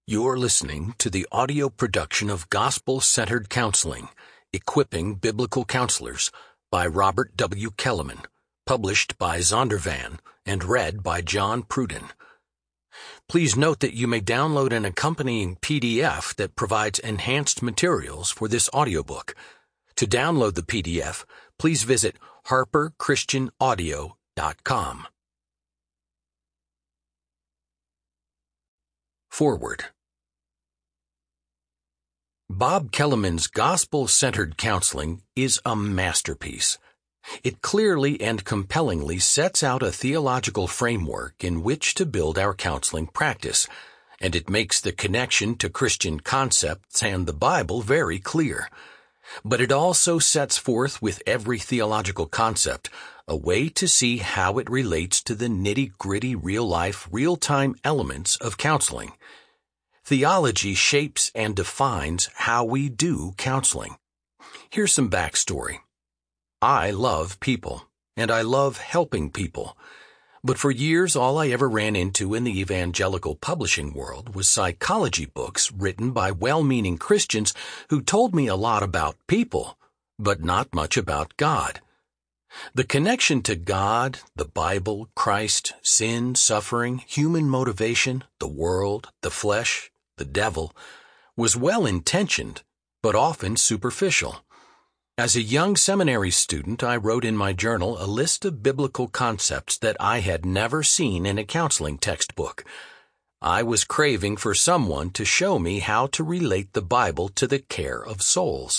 You're listening to the audio production of Gospel-Centered Counseling, Equipping Biblical Counselors by Robert W. Kellerman, published by Zondervan and read by John Pruden. Please note that you may download an accompanying PDF that provides enhanced materials for this audiobook. To download the PDF, please visit harperchristianaudio.com. Forward. Bob Kellerman's Gospel-Centered Counseling is a masterpiece. It clearly and compellingly sets out a theological framework in which to build our counseling practice, and it makes the connection to Christian concepts and the Bible very clear. But it also sets forth with every theological concept a way to see how it relates to the nitty-gritty real-life, real-time elements of counseling. Theology shapes and defines how we do counseling. Here's some backstory. I love people, and I love helping people. But for years, all I ever ran into in the evangelical publishing world was psychology books written by well-meaning Christians who told me a lot about people, but not much about God. The connection to God, the Bible, Christ, sin, suffering, human motivation, the world, the flesh, the devil, was well-intentioned, but often superficial. As a young seminary student, I wrote in my journal a list of biblical concepts that I had never seen in a counseling textbook. I was craving for someone to show me how to relate the Bible to the care of souls.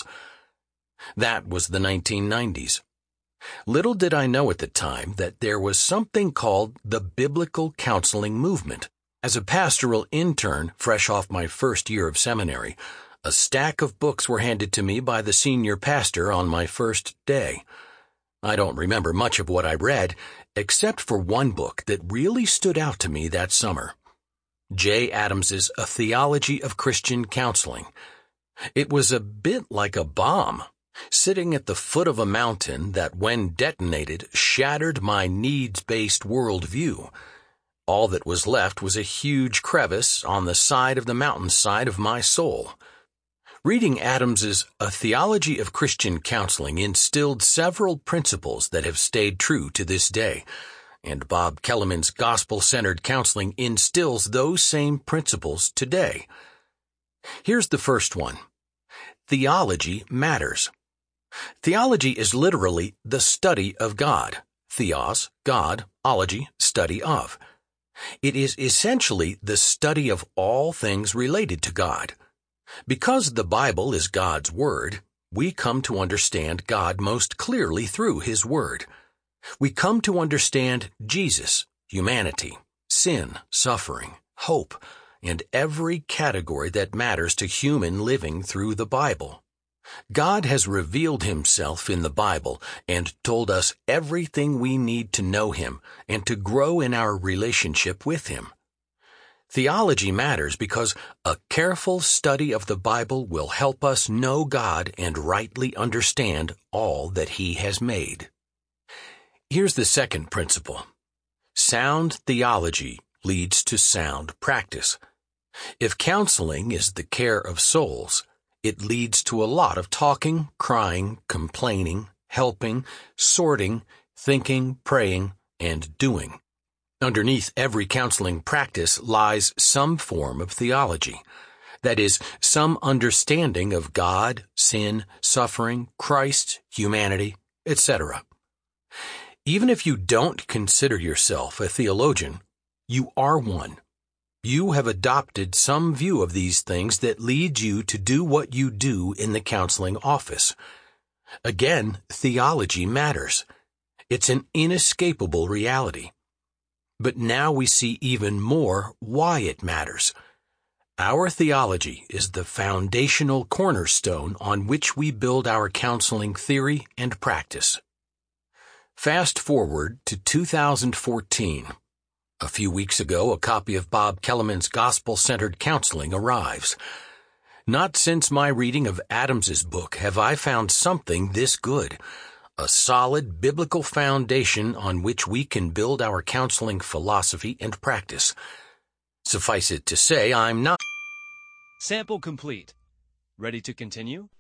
That was the 1990s. Little did I know at the time that there was something called the biblical counseling movement. As a pastoral intern, fresh off my first year of seminary, a stack of books were handed to me by the senior pastor on my first day. I don't remember much of what I read, except for one book that really stood out to me that summer. J. Adams's A Theology of Christian Counseling. It was a bit like a bomb, sitting at the foot of a mountain that, when detonated, shattered my needs-based worldview. All that was left was a huge crevice on the side of the mountainside of my soul. Reading Adams's A Theology of Christian Counseling instilled several principles that have stayed true to this day, and Bob Kellerman's Gospel-Centered Counseling instills those same principles today. Here's the first one. Theology matters. Theology is literally the study of God. Theos, God, ology, study of. It is essentially the study of all things related to God. Because the Bible is God's Word, we come to understand God most clearly through His Word. We come to understand Jesus, humanity, sin, suffering, hope, and every category that matters to human living through the Bible. God has revealed Himself in the Bible and told us everything we need to know Him and to grow in our relationship with Him. Theology matters because a careful study of the Bible will help us know God and rightly understand all that He has made. Here's the second principle. Sound theology leads to sound practice. If counseling is the care of souls, it leads to a lot of talking, crying, complaining, helping, sorting, thinking, praying, and doing. Underneath every counseling practice lies some form of theology. That is, some understanding of God, sin, suffering, Christ, humanity, etc. Even if you don't consider yourself a theologian, you are one. You have adopted some view of these things that leads you to do what you do in the counseling office. Again, theology matters. It's an inescapable reality. But now we see even more why it matters. Our theology is the foundational cornerstone on which we build our counseling theory and practice. Fast forward to 2014. A few weeks ago, a copy of Bob Kellerman's Gospel-Centered Counseling arrives. Not since my reading of Adams's book have I found something this good, a solid biblical foundation on which we can build our counseling philosophy and practice. Suffice it to say, I'm not Sample complete. Ready to continue?